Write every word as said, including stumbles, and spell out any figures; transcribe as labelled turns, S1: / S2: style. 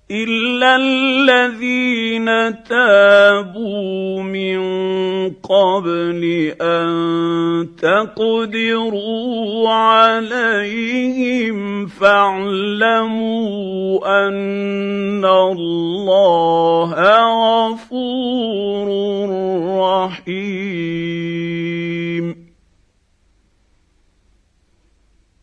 S1: إلا الذين تابوا من قبل أن تقدروا عليهم فاعلموا أن الله غفور رحيم.